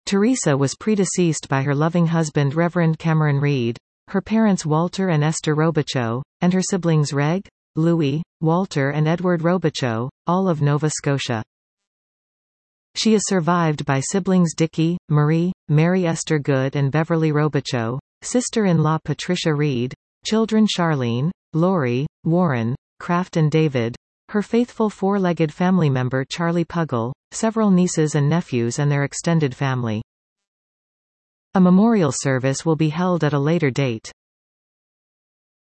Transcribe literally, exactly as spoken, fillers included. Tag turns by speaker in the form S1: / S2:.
S1: Teresa was predeceased by her loving husband Reverend Cameron Reed, her parents Walter and Esther Robichaud, and her siblings Reg, Louis, Walter and Edward Robichaud, all of Nova Scotia. She is survived by siblings Dickie, Marie, Mary Esther Good and Beverly Robichaud, sister-in-law Patricia Reed, children Charlene, Lori, Warren, Kraft and David, her faithful four-legged family member Charlie Puggle, several nieces and nephews and their extended family. A memorial service will be held at a later date.